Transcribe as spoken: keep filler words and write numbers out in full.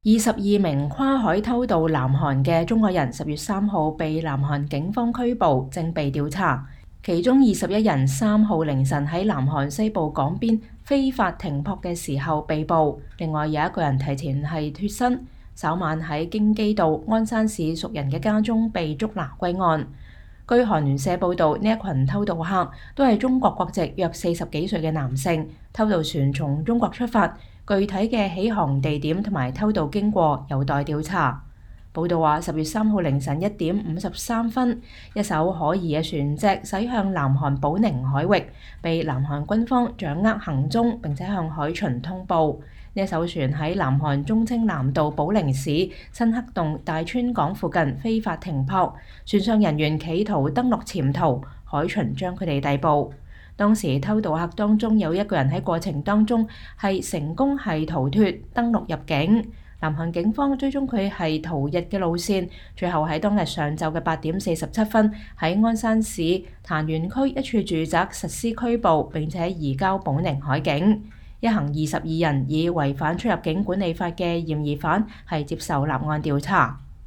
二十二名跨海偷渡南韓嘅中國人十月三號被南韓警方拘捕，正被調查。其中二十一人三號凌晨喺南韓西部港邊非法停泊嘅時候被捕，另外有一個人提前係脫身，稍晚喺京畿道鞍山市熟人嘅家中被捉拿歸案。據韓聯社報導，呢一群偷渡客都係中國國籍，約四十幾歲嘅男性。偷渡船從中國出發，具體嘅起航地點同埋偷渡經過有待調查。報導話，十月三號凌晨一點五十三分，一艘可疑嘅船隻駛向南韓保寧海域，被南韓軍方掌握行蹤並且向海巡通報。呢艘船喺南韓忠清南道保寧市新黑洞大川港附近非法停泊，船上人員企圖登陸潛逃，海巡將佢哋逮捕。當時偷渡客當中有一個人喺過程當中係成功係逃脫登陸入境。南韓警方追蹤佢係逃逸嘅路線，最後喺當日上晝嘅八點四十七分喺鞍山市潭源區一處住宅實施拘捕，並且移交保寧海警。一行二十二人以違反出入境管理法嘅嫌疑犯係接受立案調查。